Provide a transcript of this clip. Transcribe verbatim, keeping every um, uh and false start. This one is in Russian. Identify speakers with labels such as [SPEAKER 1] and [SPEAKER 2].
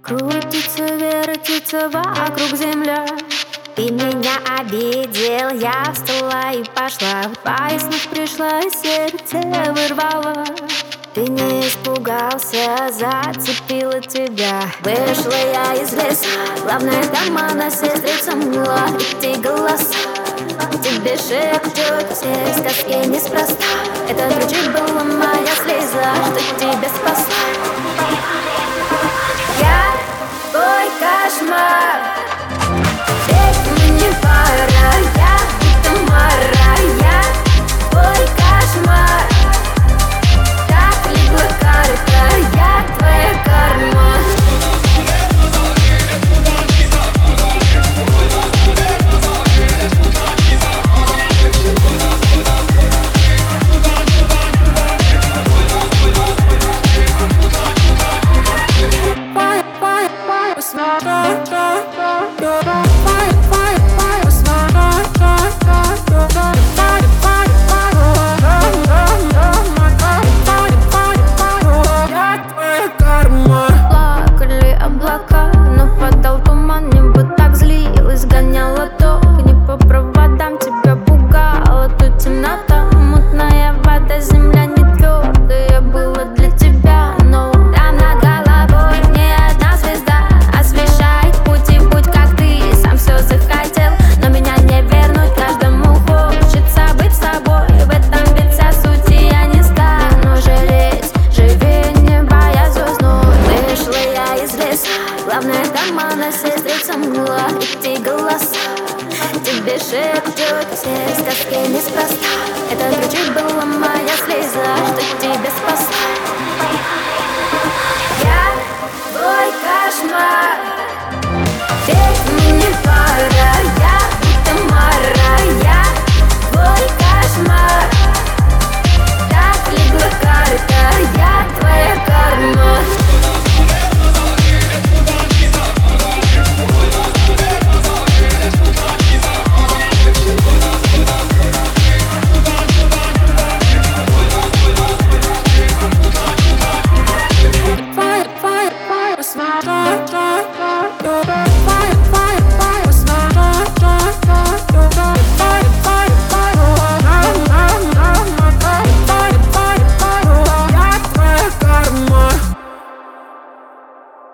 [SPEAKER 1] Крутится, вертится вокруг земля. Ты меня обидел, я встала и пошла. Пояснив пришла, сердце вырвало. Ты не испугался, зацепила тебя. Вышла я из леса, главная дама на сестрицам мила. Эти голоса тебе шепчут, все сказки неспроста. Это звучит была моя слеза, что тебе сказать.